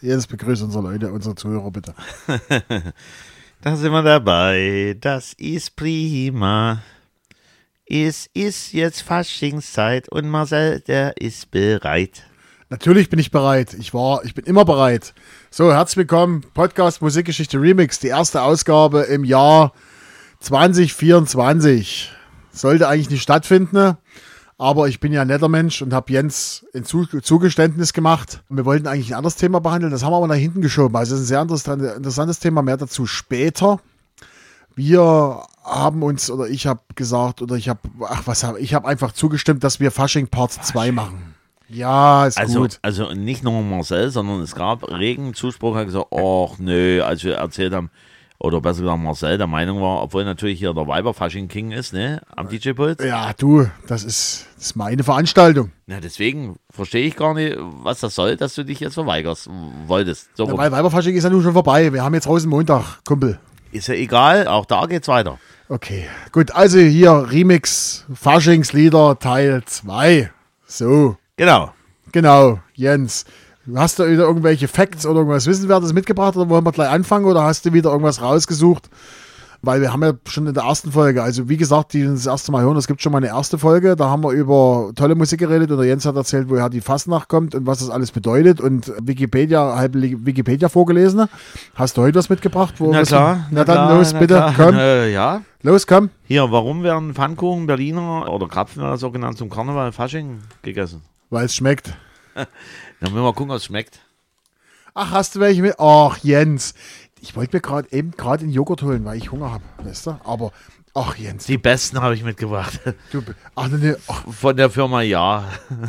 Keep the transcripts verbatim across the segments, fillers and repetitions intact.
Jetzt begrüßt unsere Leute, unsere Zuhörer bitte. Da sind wir dabei, das ist prima. Es ist jetzt Faschingszeit und Marcel, der ist bereit. Natürlich bin ich bereit. Ich war, ich bin immer bereit. So, herzlich willkommen, Podcast Musikgeschichte Remix, die erste Ausgabe im Jahr zwanzig vierundzwanzig. Sollte eigentlich nicht stattfinden, aber ich bin ja ein netter Mensch und habe Jens ein Zugeständnis gemacht. Wir wollten eigentlich ein anderes Thema behandeln, das haben wir aber nach hinten geschoben. Also das ist ein sehr interessantes Thema, mehr dazu später. Wir haben uns, oder ich habe gesagt, oder ich habe, ach was habe ich habe einfach zugestimmt, dass wir Fasching Part zwei machen. Ja, ist also, gut. Also nicht nur Marcel, sondern es gab regen Zuspruch, hat gesagt, ach nö, als wir erzählt haben, oder besser gesagt Marcel der Meinung war, obwohl natürlich hier der Weiber-Fasching-King ist, ne, am D J-Pult. Ja, du, das ist, das ist meine Veranstaltung. Na, deswegen verstehe ich gar nicht, was das soll, dass du dich jetzt verweigerst, wolltest. So ja, weil Weiberfasching ist ja nun schon vorbei. Wir haben jetzt Rosenmontag, Kumpel. Ist ja egal, auch da geht's weiter. Okay, gut, also hier Remix Faschingslieder Teil zwei. So. Genau. Genau, Jens. Hast du wieder irgendwelche Facts oder irgendwas Wissenswertes mitgebracht oder wollen wir gleich anfangen oder hast du wieder irgendwas rausgesucht? Weil wir haben ja schon in der ersten Folge, also wie gesagt, die das erste Mal hören, es gibt schon mal eine erste Folge, da haben wir über tolle Musik geredet und der Jens hat erzählt, woher die Fastnacht kommt und was das alles bedeutet und Wikipedia, halb Wikipedia vorgelesen. Hast du heute was mitgebracht? Wo na klar. Na, na dann klar, los, bitte, klar. komm. Äh, ja. Los, komm. Hier, warum werden Pfannkuchen, Berliner oder Krapfen oder so genannt zum Karneval Fasching gegessen? Weil es schmeckt. Dann müssen wir mal gucken, was es schmeckt. Ach, hast du welche mit? Ach, Jens. Ich wollte mir gerade eben gerade einen Joghurt holen, weil ich Hunger habe, weißt du? Aber, ach Jens. Die besten habe ich mitgebracht. Du, ach, ne, ach. Von der Firma Ja.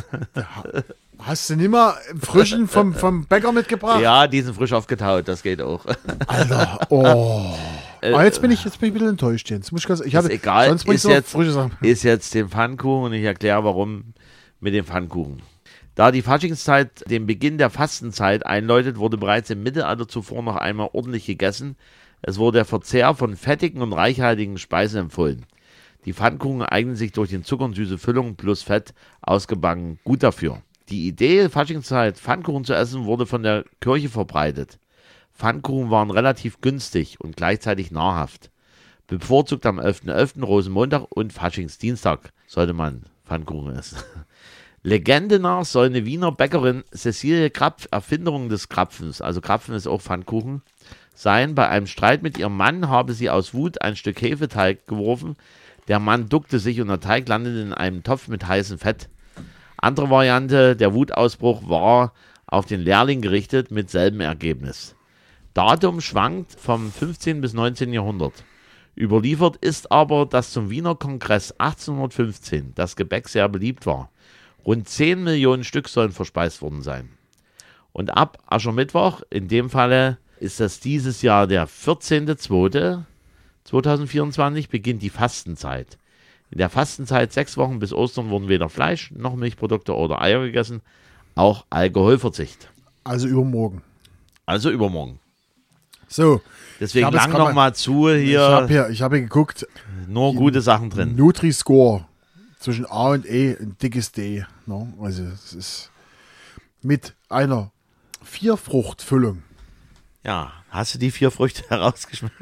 Hast du nicht mal frischen vom, vom Bäcker mitgebracht? Ja, die sind frisch aufgetaut, das geht auch. Alter, oh. Ah, jetzt bin ich, jetzt bin ich ein bisschen enttäuscht, Jens. Muss ich ganz, ich ist hatte, egal, sonst ist so jetzt, frische Sachen. ist jetzt den Pfannkuchen und ich erkläre, warum mit dem Pfannkuchen. Da die Faschingszeit den Beginn der Fastenzeit einläutet, wurde bereits im Mittelalter zuvor noch einmal ordentlich gegessen. Es wurde der Verzehr von fettigen und reichhaltigen Speisen empfohlen. Die Pfannkuchen eignen sich durch den Zucker und süße Füllung plus Fett ausgebacken gut dafür. Die Idee, Faschingszeit Pfannkuchen zu essen, wurde von der Kirche verbreitet. Pfannkuchen waren relativ günstig und gleichzeitig nahrhaft. Bevorzugt am elften elften Rosenmontag und Faschingsdienstag sollte man Pfannkuchen essen. Legende nach soll eine Wiener Bäckerin Cecilie Krapf, Erfinderung des Krapfens, also Krapfen ist auch Pfannkuchen, sein. Bei einem Streit mit ihrem Mann habe sie aus Wut ein Stück Hefeteig geworfen. Der Mann duckte sich und der Teig landete in einem Topf mit heißem Fett. Andere Variante, der Wutausbruch war auf den Lehrling gerichtet mit selben Ergebnis. Datum schwankt vom fünfzehnten bis neunzehnten Jahrhundert. Überliefert ist aber, dass zum Wiener Kongress achtzehnhundertfünfzehn das Gebäck sehr beliebt war. Rund zehn Millionen Stück sollen verspeist worden sein. Und ab Aschermittwoch, in dem Falle ist das dieses Jahr der vierzehnten zweiten zweitausendvierundzwanzig, beginnt die Fastenzeit. In der Fastenzeit sechs Wochen bis Ostern wurden weder Fleisch noch Milchprodukte oder Eier gegessen, auch Alkoholverzicht. Also übermorgen. Also übermorgen. So. Deswegen lang noch mal zu hier. Ich habe hier, ich hab hier geguckt. Nur gute Sachen drin. Nutri-Score. Zwischen A und E ein dickes D. Ne? Also es ist mit einer Vierfruchtfüllung. Ja, hast du die vier Früchte herausgeschmeckt?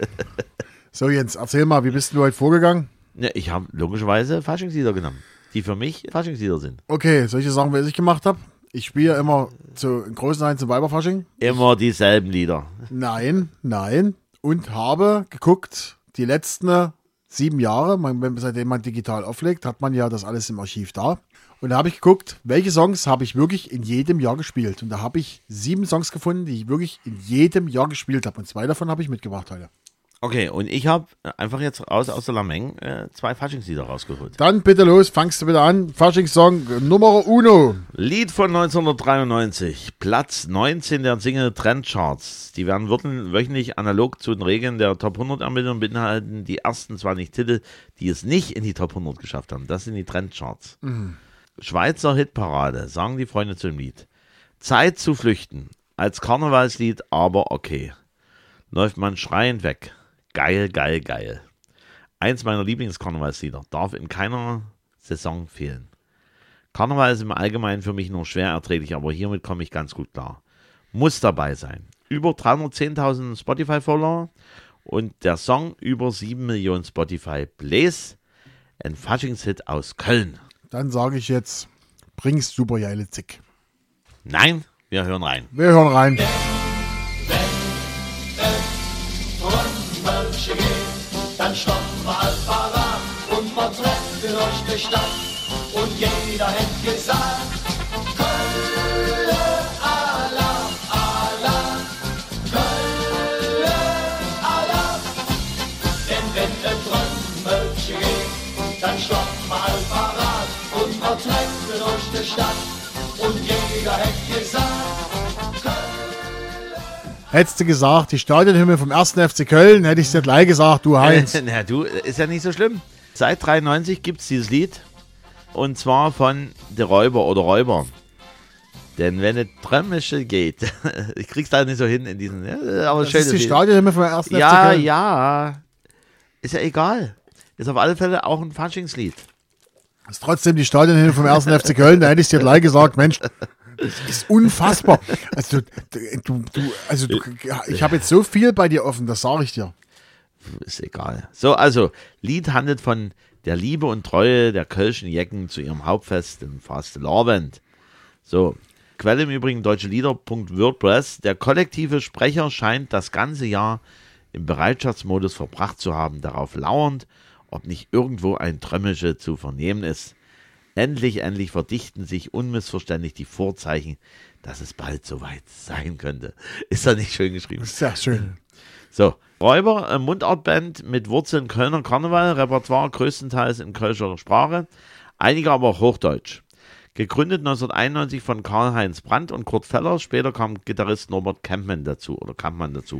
So Jens, erzähl mal, wie bist du heute vorgegangen? Ja, ich habe logischerweise Faschingslieder genommen, die für mich Faschingslieder sind. Okay, solche Sachen, was ich gemacht habe. Ich spiele immer zu in großen Teilen zum Weiberfasching. Immer dieselben Lieder. Nein, nein. Und habe geguckt, die letzten sieben Jahre, man, seitdem man digital auflegt, hat man ja das alles im Archiv da. Und da habe ich geguckt, welche Songs habe ich wirklich in jedem Jahr gespielt. Und da habe ich sieben Songs gefunden, die ich wirklich in jedem Jahr gespielt habe. Und zwei davon habe ich mitgebracht heute. Okay, und ich habe einfach jetzt raus aus der Lameng äh, zwei Faschingslieder rausgeholt. Dann bitte los, fangst du bitte an. Faschingssong Nummer uno. Lied von neunzehnhundertdreiundneunzig, Platz neunzehn der Single Trendcharts. Die werden wöchentlich analog zu den Regeln der Top hundert Ermittlungen beinhalten. Die ersten zwanzig Titel, die es nicht in die Top hundert geschafft haben. Das sind die Trendcharts. Mhm. Schweizer Hitparade, sagen die Freunde zu dem Lied. Zeit zu flüchten, als Karnevalslied, aber okay. Läuft man schreiend weg. Geil, geil, geil. Eins meiner Lieblingskarnevalslieder, darf in keiner Saison fehlen. Karneval ist im Allgemeinen für mich nur schwer erträglich, aber hiermit komme ich ganz gut klar. muss dabei sein. Über dreihundertzehntausend Spotify-Follower und der Song über sieben Millionen Spotify-Plays. Ein Faschingshit aus Köln. Dann sage ich jetzt, bring's super geile Zick. Nein, wir hören rein. Wir hören rein. Dann stoppen wir all parat und wir treffen durch die Stadt. Und jeder hätte gesagt, Kölle, Alarm, Alarm, Kölle, Alarm. Denn wenn der Trommelchen geht, dann stoppen wir all parat und wir treffen durch die Stadt. Und jeder hätte gesagt, Hättest du gesagt, die Stadionhymne vom ersten F C Köln, hätte ich es dir gleich gesagt, du Heinz. Na du, ist ja nicht so schlimm. Seit dreiundneunzig gibt es dieses Lied. Und zwar von Der Räuber oder Räuber. Denn wenn es Trömmische geht, ich krieg's da nicht so hin in diesen, ja, aber Das schön. ist die Stadionhymne vom ersten F C Ja, Köln. ja. Ist ja egal. Ist auf alle Fälle auch ein Faschingslied. Das ist trotzdem die Stadionhymne vom ersten F C Köln, da hätte ich es dir gleich gesagt, Mensch. Das ist unfassbar. Also, du, du, du, also du, ich habe jetzt so viel bei dir offen, das sage ich dir. Ist egal. So, also, Lied handelt von der Liebe und Treue der kölschen Jecken zu ihrem Hauptfest im Fastelavend. So, Quelle im Übrigen deutsche Lieder Punkt wordpress. Der kollektive Sprecher scheint das ganze Jahr im Bereitschaftsmodus verbracht zu haben, darauf lauernd, ob nicht irgendwo ein Trömmische zu vernehmen ist. Endlich, endlich verdichten sich unmissverständlich die Vorzeichen, dass es bald soweit sein könnte. Ist das nicht schön geschrieben? Sehr schön. So, Räuber, äh, Mundartband mit Wurzeln Kölner Karneval, Repertoire größtenteils in kölscher Sprache, einige aber auch Hochdeutsch. Gegründet neunzehnhunderteinundneunzig von Karl-Heinz Brandt und Kurt Feller, später kam Gitarrist Norbert Kampmann dazu, oder Kampmann dazu.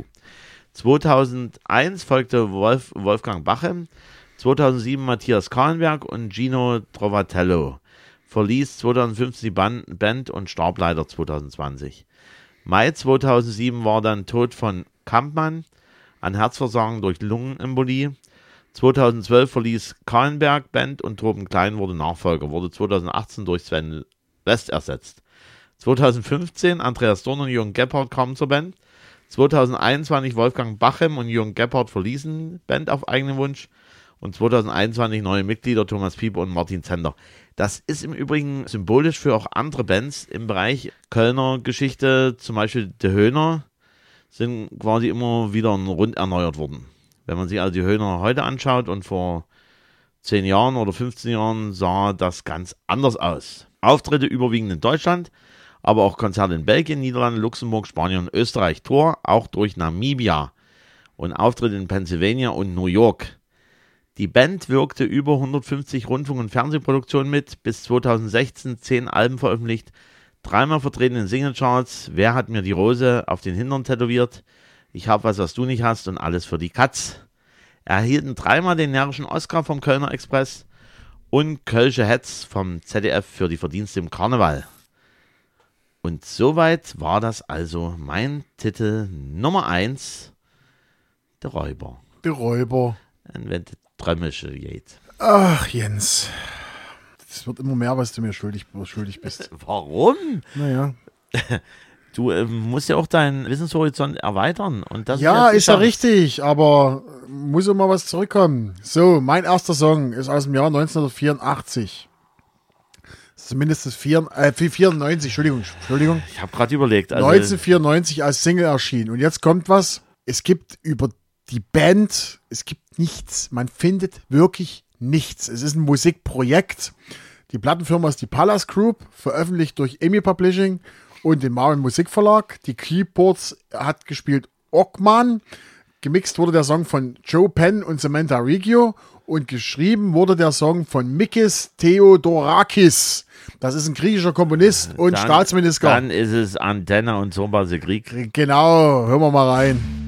zweitausendeins folgte Wolf, Wolfgang Bache, zweitausendsieben Matthias Kahlenberg und Gino Trovatello. Verließ zweitausendfünfzehn die Band, Band und starb leider zweitausendzwanzig. Mai zweitausendsieben war dann Tod von Kampmann an Herzversagen durch Lungenembolie. zweitausendzwölf verließ Kahlenberg Band und Torben Klein wurde Nachfolger, wurde zweitausendachtzehn durch Sven West ersetzt. zweitausendfünfzehn Andreas Dorn und Jürgen Gebhardt kamen zur Band. zweitausendeinundzwanzig Wolfgang Bachem und Jürgen Gebhardt verließen Band auf eigenen Wunsch. Und zweitausendeinundzwanzig neue Mitglieder, Thomas Pieper und Martin Zender. Das ist im Übrigen symbolisch für auch andere Bands im Bereich Kölner Geschichte, zum Beispiel Die Höhner, sind quasi immer wieder rund erneuert worden. Wenn man sich also die Höhner heute anschaut und vor zehn Jahren oder fünfzehn Jahren sah das ganz anders aus. Auftritte überwiegend in Deutschland, aber auch Konzerte in Belgien, Niederlande, Luxemburg, Spanien und Österreich. Tour auch durch Namibia und Auftritte in Pennsylvania und New York. Die Band wirkte über hundertfünfzig Rundfunk- und Fernsehproduktionen mit, bis zweitausendsechzehn zehn Alben veröffentlicht, dreimal vertreten in Singlecharts, Wer hat mir die Rose auf den Hintern tätowiert, Ich hab was, was du nicht hast und Alles für die Katz. Erhielten dreimal den närrischen Oscar vom Kölner Express und Kölsche Hetz vom Z D F für die Verdienste im Karneval. Und soweit war das also mein Titel Nummer eins, Der Räuber. Der Räuber. Und wenn das Trömmische geht. Ach, Jens. Es wird immer mehr, was du mir schuldig, schuldig bist. Warum? Naja. Du äh, musst ja auch deinen Wissenshorizont erweitern. Und das Ja, ist, ist ja richtig, aber muss immer was zurückkommen. So, mein erster Song ist aus dem Jahr neunzehnhundertvierundachtzig. Zumindest das vier, äh, vierundneunzig, Entschuldigung, Entschuldigung. Ich habe gerade überlegt. Also, neunzehnhundertvierundneunzig als Single erschienen. Und jetzt kommt was. Es gibt über die Band, es gibt nichts. Man findet wirklich nichts. Es ist ein Musikprojekt. Die Plattenfirma ist die Palace Group, veröffentlicht durch E M I Publishing und den Marvin Musikverlag. Die Keyboards hat gespielt Ockman. Gemixt wurde der Song von Joe Penn und Samantha Reggio. Und geschrieben wurde der Song von Mikis Theodorakis. Das ist ein griechischer Komponist und dann, Staatsminister. Dann ist es Antenna und Sombase Krieg. Genau, hören wir mal rein.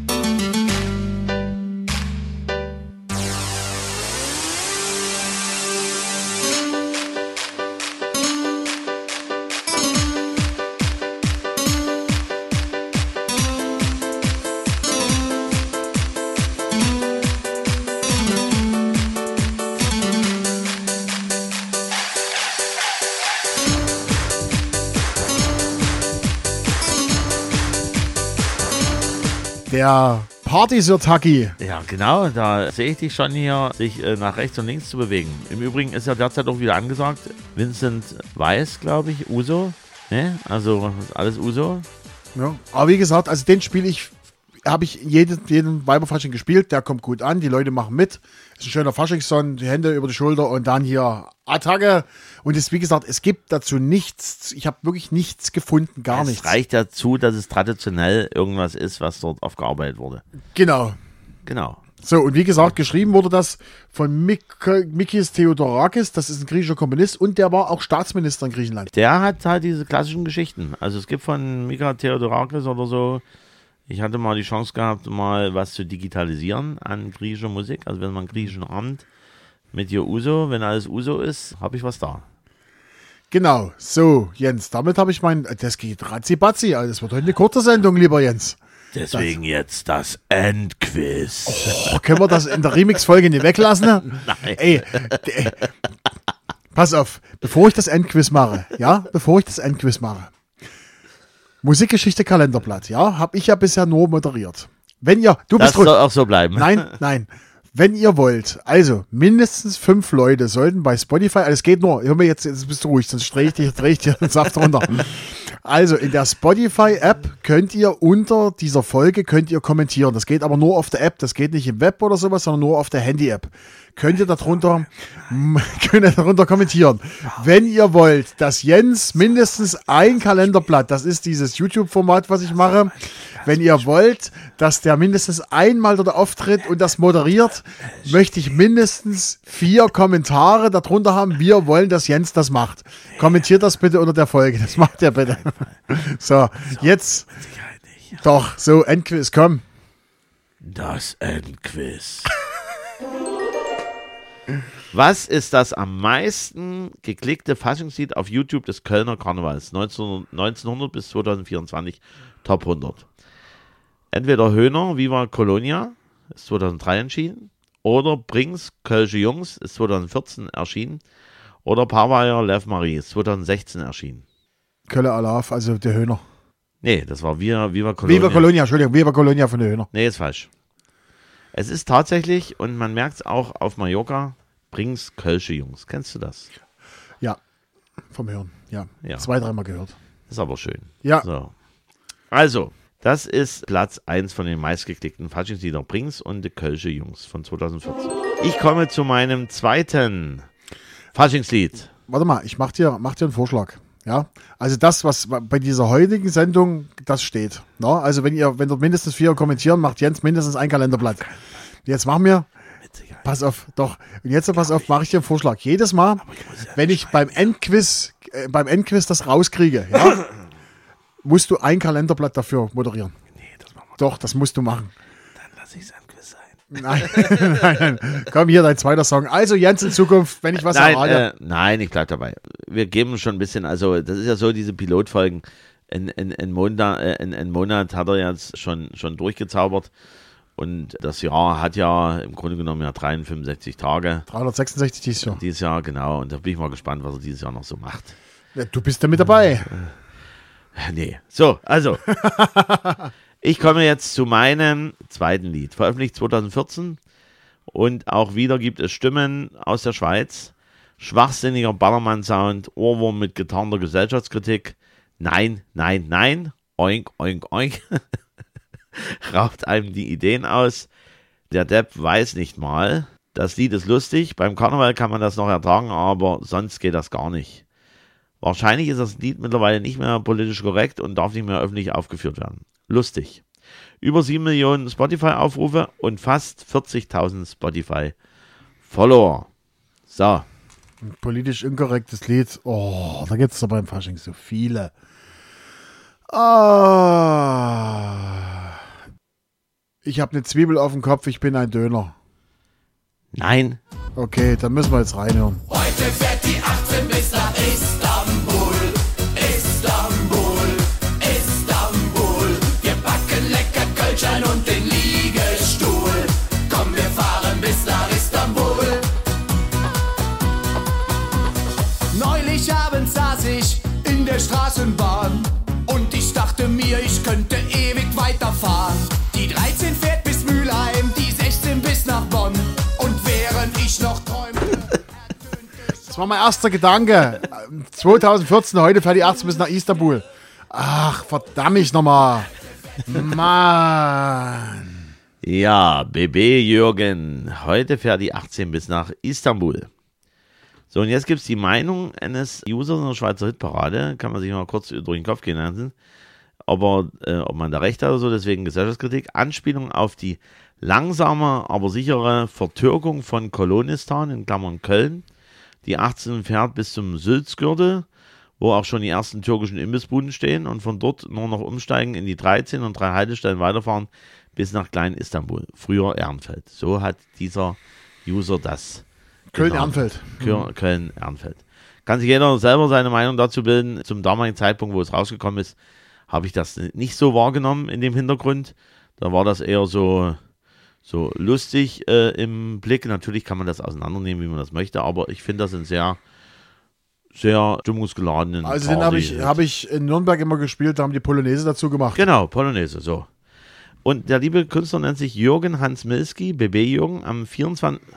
der Party-Sirtaki. Ja, genau, da sehe ich dich schon hier, sich äh, nach rechts und links zu bewegen. Im Übrigen ist ja derzeit auch wieder angesagt, Vincent Weiss, glaube ich, Uso, ne? Also alles Uso. Ja, aber wie gesagt, also den spiele ich, habe ich jeden, jeden Weiberfasching gespielt, der kommt gut an, die Leute machen mit. Ist ein schöner Faschingssong, die Hände über die Schulter und dann hier Attacke. Und es, wie gesagt, es gibt dazu nichts, ich habe wirklich nichts gefunden, gar es nichts. Es reicht dazu, dass es traditionell irgendwas ist, was dort aufgearbeitet wurde. Genau. Genau. So, und wie gesagt, geschrieben wurde das von Mik Mikis Theodorakis, das ist ein griechischer Komponist und der war auch Staatsminister in Griechenland. Der hat halt diese klassischen Geschichten. Also es gibt von Mikis Theodorakis oder so, ich hatte mal die Chance gehabt, mal was zu digitalisieren an griechischer Musik. Also wenn man einen griechischen Abend mit hier Uso, wenn alles Uso ist, habe ich was da. Genau, so Jens, damit habe ich mein, das geht ratzi-batzi, also das wird heute eine kurze Sendung, lieber Jens. Deswegen das. Jetzt das Endquiz. Oh, können wir das in der Remix-Folge nicht weglassen? Nein. Ey, ey, pass auf, bevor ich das Endquiz mache, ja, bevor ich das Endquiz mache, Musikgeschichte Kalenderblatt, ja, habe ich ja bisher nur moderiert. Wenn ihr, du das bist soll auch so bleiben. Nein, nein. Wenn ihr wollt, also mindestens fünf Leute sollten bei Spotify, also es geht nur, hör mir jetzt, jetzt bist du ruhig, sonst drehe ich dich, drehe ich dir den Saft runter. Also in der Spotify-App könnt ihr unter dieser Folge, könnt ihr kommentieren. Das geht aber nur auf der App, das geht nicht im Web oder sowas, sondern nur auf der Handy-App. Könnt ihr darunter, könnt ihr darunter kommentieren. Wenn ihr wollt, dass Jens mindestens ein Kalenderblatt, das ist dieses YouTube-Format, was ich mache, wenn ihr wollt, dass der mindestens einmal dort auftritt und das moderiert, möchte ich mindestens vier Kommentare darunter haben. Wir wollen, dass Jens das macht. Kommentiert das bitte unter der Folge. Das macht er bitte. So, jetzt. Doch, so, Endquiz, komm. Das Endquiz. Was ist das am meisten geklickte Faschingslied auf YouTube des Kölner Karnevals neunzehnhundert bis zweitausendvierundzwanzig Top hundert? Entweder Höhner, Viva Colonia, ist zweitausenddrei erschienen, oder Brings, Kölsche Jungs, ist zweitausendvierzehn erschienen, oder Parweier, Lev Marie, ist zweitausendsechzehn erschienen. Kölle Alaf, also der Höhner. Nee, das war Viva, Viva Colonia. Viva Colonia, Entschuldigung, Viva Colonia von der Höhner. Nee, ist falsch. Es ist tatsächlich, und man merkt es auch auf Mallorca, Brings, Kölsche Jungs. Kennst du das? Ja, vom Hören, ja. Ja. Zwei, dreimal gehört. Ist aber schön. Ja. So. Also, das ist Platz eins von den meistgeklickten Faschingsliedern Brings und die Kölsche Jungs von zweitausendvierzehn. Ich komme zu meinem zweiten Faschingslied. Warte mal, ich mach dir, mach dir einen Vorschlag. Ja, also das, was bei dieser heutigen Sendung, das steht. No? Also wenn ihr, wenn dort mindestens vier kommentieren, macht Jens mindestens ein Kalenderblatt. Jetzt machen wir, pass auf, doch, und jetzt pass auf, mache ich dir einen Vorschlag. Jedes Mal, wenn ich beim Endquiz, äh, beim Endquiz das rauskriege, ja, musst du ein Kalenderblatt dafür moderieren. Nee, das machen wir. Doch, das musst du machen. Dann lasse ich es Endquiz sein. Nein, nein, nein. Komm, hier dein zweiter Song. Also Jens in Zukunft, wenn ich was Nein, errate. äh, nein, ich bleib dabei. Wir geben schon ein bisschen, also das ist ja so, diese Pilotfolgen, in, in, in, Monat, äh, in, in Monat hat er jetzt schon, schon durchgezaubert und das Jahr hat ja im Grunde genommen ja dreihundertfünfundsechzig Tage. dreihundertsechsundsechzig dieses Jahr. Dieses Jahr, genau, und da bin ich mal gespannt, was er dieses Jahr noch so macht. Ja, du bist ja mit dabei. Nee, so, also ich komme jetzt zu meinem zweiten Lied, veröffentlicht zweitausendvierzehn und auch wieder gibt es Stimmen aus der Schweiz, schwachsinniger Ballermann-Sound, Ohrwurm mit getarnter Gesellschaftskritik, nein, nein, nein, oink, oink, oink, raubt einem die Ideen aus, der Depp weiß nicht mal, das Lied ist lustig, beim Karneval kann man das noch ertragen, aber sonst geht das gar nicht. Wahrscheinlich ist das Lied mittlerweile nicht mehr politisch korrekt und darf nicht mehr öffentlich aufgeführt werden. Lustig. Über sieben Millionen Spotify-Aufrufe und fast vierzigtausend Spotify-Follower. So. Ein politisch inkorrektes Lied. Oh, da gibt es doch beim Fasching so viele. Ah. Ich habe eine Zwiebel auf dem Kopf, ich bin ein Döner. Nein. Okay, dann müssen wir jetzt reinhören. Heute fährt die achtzehn bis nach Istanbul. Istanbul, Istanbul. Wir backen lecker Kölschlein und den Liegestuhl. Komm, wir fahren bis nach Istanbul. Neulich abends saß ich in der Straßenbahn und ich dachte mir, ich könnte ewig weiterfahren. Die dreizehn war mein erster Gedanke. zwanzig vierzehn, heute fährt die achtzehn bis nach Istanbul. Ach, verdammt ich nochmal. Mann. Ja, B B Jürgen, heute fährt die achtzehn bis nach Istanbul. So, und jetzt gibt es die Meinung eines Users in der Schweizer Hitparade, kann man sich mal kurz durch den Kopf gehen lassen, aber äh, ob man da recht hat oder so, deswegen Gesellschaftskritik. Anspielung auf die langsame, aber sichere Vertürkung von Kolonistan, in Klammern Köln. Die achtzehn fährt bis zum Sülzgürtel, wo auch schon die ersten türkischen Imbissbuden stehen und von dort nur noch umsteigen in die dreizehn und drei Haltestellen weiterfahren bis nach Klein-Istanbul, früher Ehrenfeld. So hat dieser User das. Köln-Ehrenfeld. Genau. Köln-Ehrenfeld. Kann sich jeder selber seine Meinung dazu bilden. Zum damaligen Zeitpunkt, wo es rausgekommen ist, habe ich das nicht so wahrgenommen in dem Hintergrund. Da war das eher so, so lustig äh, im Blick. Natürlich kann man das auseinandernehmen, wie man das möchte, aber ich finde das ein sehr sehr stimmungsgeladenen Also den habe ich, hab ich in Nürnberg immer gespielt, da haben die Polonaise dazu gemacht. Genau, Polonaise, so. Und der liebe Künstler nennt sich Jürgen Hans Milski, B B Jürgen, am vierundzwanzigsten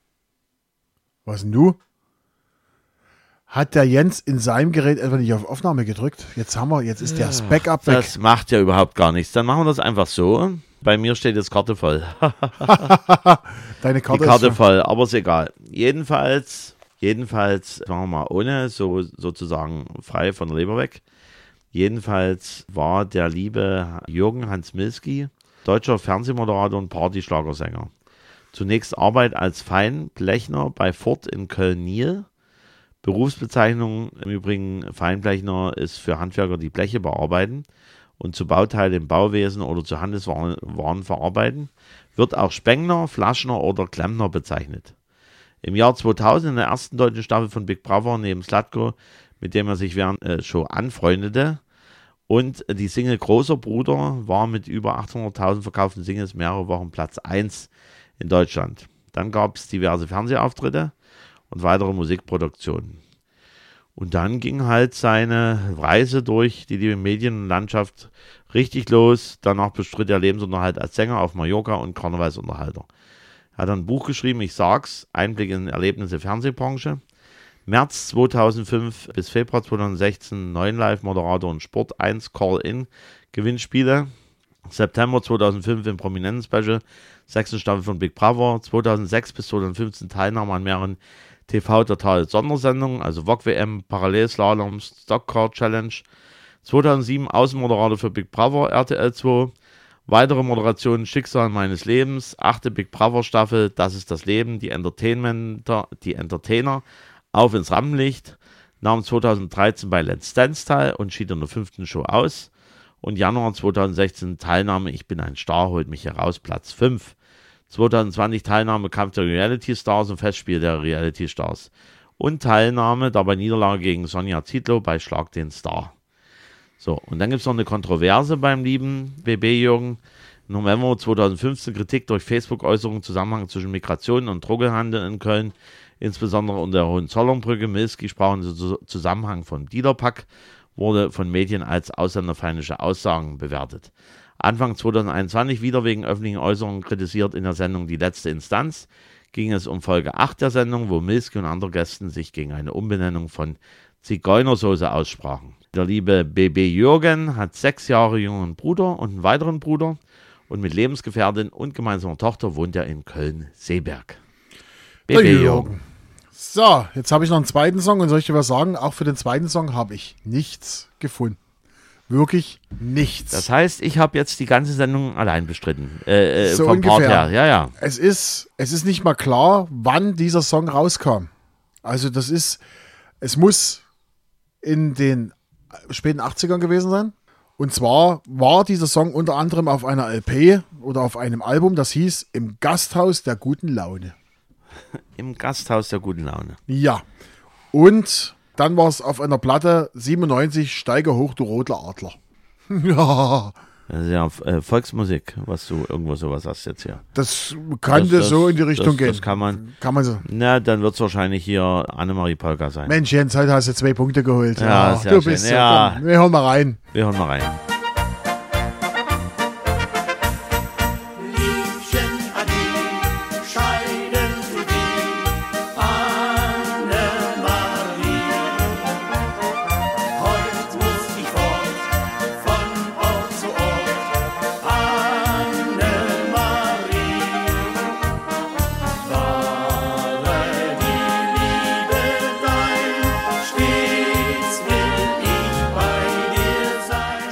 Was denn du? Hat der Jens in seinem Gerät etwa nicht auf Aufnahme gedrückt? Jetzt haben wir, jetzt ist ja, der Backup weg. Das macht ja überhaupt gar nichts. Dann machen wir das einfach so. Bei mir steht jetzt Karte voll. Deine Karte, Die Karte ist voll, aber ist egal. Jedenfalls... Jedenfalls, sagen wir mal, ohne so sozusagen frei von der Leber weg. Jedenfalls war der liebe Jürgen Hans Milski deutscher Fernsehmoderator und Partyschlagersänger. Zunächst Arbeit als Feinblechner bei Ford in Köln-Niel. Berufsbezeichnung im Übrigen Feinblechner ist für Handwerker, die Bleche bearbeiten und zu Bauteilen im Bauwesen oder zu Handelswaren Waren verarbeiten. Wird auch Spengler, Flaschner oder Klempner bezeichnet. Im Jahr zweitausend in der ersten deutschen Staffel von Big Brother neben Slatko, mit dem er sich während der äh, Show anfreundete. Und die Single Großer Bruder war mit über achthunderttausend verkauften Singles mehrere Wochen Platz eins in Deutschland. Dann gab es diverse Fernsehauftritte und weitere Musikproduktionen. Und dann ging halt seine Reise durch die liebe Medienlandschaft richtig los. Danach bestritt er Lebensunterhalt als Sänger auf Mallorca und Karnevalsunterhalter. Er hat ein Buch geschrieben, ich sag's, Einblick in Erlebnisse Fernsehbranche. März zweitausendfünf bis Februar zweitausendsechzehn neun Live-Moderator und Sport eins Call-In-Gewinnspiele. September zweitausendfünf im Prominenten-Special, sechste Staffel von Big Brother. zweitausendsechs bis zweitausendfünfzehn Teilnahme an mehreren T V-Total-Sondersendungen, also V O G W M, Parallelslalom, Stockcar Challenge. zweitausendsieben Außenmoderator für Big Brother, R T L zwei. Weitere Moderationen, Schicksal meines Lebens, achte Big Brother Staffel, Das ist das Leben, die Entertainmenter, die Entertainer, auf ins Rampenlicht, nahm zweitausenddreizehn bei Let's Dance teil und schied in der fünften Show aus. Und Januar zweitausendsechzehn Teilnahme, Ich bin ein Star, holt mich heraus, Platz fünf. zweitausendzwanzig Teilnahme, Kampf der Reality Stars und Festspiel der Reality Stars. Und Teilnahme, dabei Niederlage gegen Sonja Zietlow bei Schlag den Star. So, und dann gibt es noch eine Kontroverse beim lieben B B Jürgen. Im November zweitausendfünfzehn Kritik durch Facebook-Äußerungen im Zusammenhang zwischen Migration und Drogenhandel in Köln, insbesondere unter der Hohenzollernbrücke. Milski sprach im Zusammenhang von Diederpack, wurde von Medien als ausländerfeindliche Aussagen bewertet. Anfang zweitausendeinundzwanzig wieder wegen öffentlichen Äußerungen kritisiert in der Sendung Die letzte Instanz. Ging es um Folge acht der Sendung, wo Milski und andere Gäste sich gegen eine Umbenennung von Zigeunersoße aussprachen. Der liebe B B Jürgen hat sechs Jahre jüngeren Bruder und einen weiteren Bruder und mit Lebensgefährtin und gemeinsamer Tochter wohnt er in Köln-Seeberg. B B Jürgen. So, jetzt habe ich noch einen zweiten Song und soll ich dir was sagen? Auch für den zweiten Song habe ich nichts gefunden. Wirklich nichts. Das heißt, ich habe jetzt die ganze Sendung allein bestritten. Äh, äh, so vom ungefähr. Part her. Ja, ja. Es ist, es ist nicht mal klar, wann dieser Song rauskam. Also das ist, es muss in den späten achtzigern gewesen sein. Und zwar war dieser Song unter anderem auf einer L P oder auf einem Album, das hieß Im Gasthaus der guten Laune. Im Gasthaus der guten Laune. Ja. Und dann war es auf einer Platte siebenundneunzig Steiger hoch, du Rotler Adler. Ja. Das ist ja äh, Volksmusik, was du irgendwo sowas hast jetzt hier. Das könnte das, so in die Richtung das, gehen. Das kann man. Kann man so. Na, dann wird es wahrscheinlich hier Annemarie Polka sein. Mensch, Jens, heute hast du zwei Punkte geholt. Ja, ja, sehr du schön. bist Ja. so. Komm, wir hören mal rein. Wir hören mal rein. Liebchen, ade, scheiden für dich, Annemal.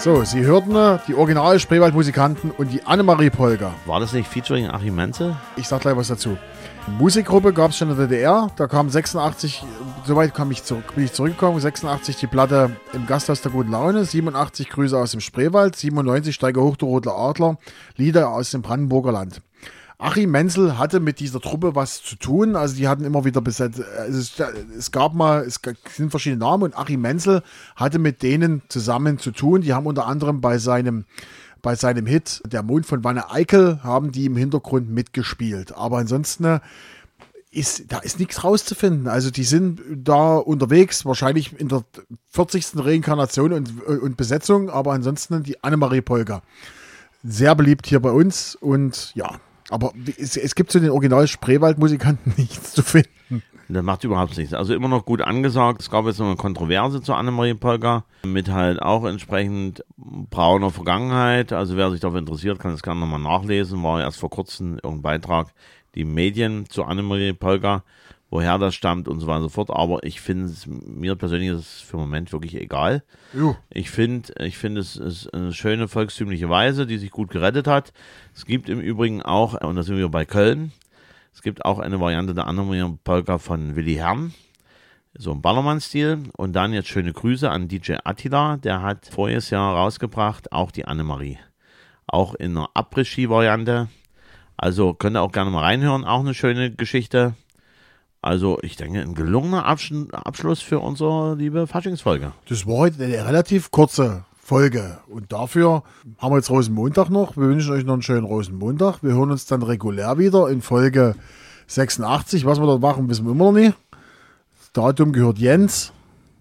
So, Sie hörten äh, die Original Spreewald-Musikanten und die Annemarie-Polka. War das nicht featuring Achim Menzel? Ich sag gleich was dazu. Musikgruppe gab es schon in der D D R. Da kam sechsundachtzig, soweit kam ich zurück, bin ich zurückgekommen, sechsundachtzig die Platte im Gasthaus der guten Laune, siebenundachtzig Grüße aus dem Spreewald, siebenundneunzig Steiger hoch, du Roter Adler, Lieder aus dem Brandenburger Land. Achim Menzel hatte mit dieser Truppe was zu tun, also die hatten immer wieder besetzt, es, es gab mal, es sind verschiedene Namen und Achim Menzel hatte mit denen zusammen zu tun, die haben unter anderem bei seinem Bei seinem Hit Der Mond von Wanne Eickel haben die im Hintergrund mitgespielt. Aber ansonsten ist, da ist nichts rauszufinden. Also die sind da unterwegs, wahrscheinlich in der vierzigsten Reinkarnation und, und Besetzung, aber ansonsten die Annemarie Polka. Sehr beliebt hier bei uns und ja, aber es, es gibt zu den Original Spreewald-Musikanten nichts zu finden. Das macht überhaupt nichts. Also immer noch gut angesagt. Es gab jetzt noch eine Kontroverse zu Annemarie Polka mit halt auch entsprechend brauner Vergangenheit. Also wer sich dafür interessiert, kann das gerne nochmal nachlesen. War erst vor kurzem irgendein Beitrag, die Medien zu Annemarie Polka, woher das stammt und so weiter und so fort. Aber ich finde es, mir persönlich ist es für den Moment wirklich egal. Jo. Ich finde, ich finde es ist eine schöne volkstümliche Weise, die sich gut gerettet hat. Es gibt im Übrigen auch, und da sind wir bei Köln, es gibt auch eine Variante der Annemarie Polka von Willi Herrn, so im Ballermann-Stil. Und dann jetzt schöne Grüße an D J Attila, der hat voriges Jahr rausgebracht, auch die Annemarie. Auch in einer Après-Ski-Variante. Also könnt ihr auch gerne mal reinhören, auch eine schöne Geschichte. Also ich denke, ein gelungener Absch- Abschluss für unsere liebe Faschingsfolge. Das war heute eine relativ kurze Folge. Und dafür haben wir jetzt Rosenmontag noch. Wir wünschen euch noch einen schönen Rosenmontag. Wir hören uns dann regulär wieder in Folge sechsundachtzig. Was wir dort machen, wissen wir immer noch nicht. Das Datum gehört Jens.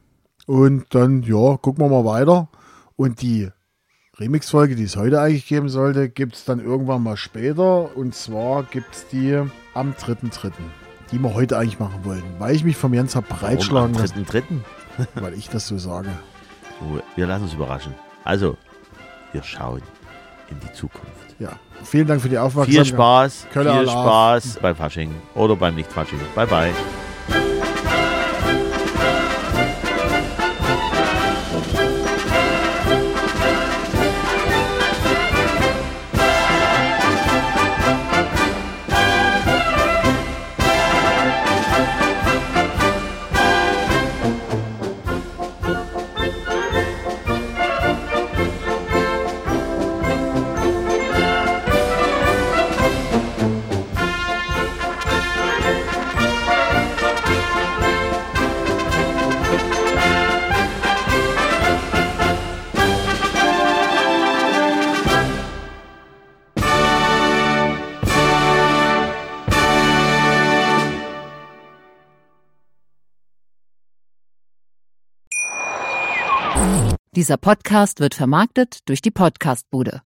Und dann, ja, gucken wir mal weiter. Und die Remix-Folge, die es heute eigentlich geben sollte, gibt es dann irgendwann mal später. Und zwar gibt es die am dritten dritten die wir heute eigentlich machen wollten. Weil ich mich vom Jens habe breitschlagen lassen. Am dritten dritten Weil ich das so sage. So, wir lassen uns überraschen. Also, wir schauen in die Zukunft. Ja, vielen Dank für die Aufmerksamkeit. Viel Spaß, Kölle viel Alarv. Spaß beim Fasching oder beim Nicht-Fasching. Bye, bye. Dieser Podcast wird vermarktet durch die Podcastbude.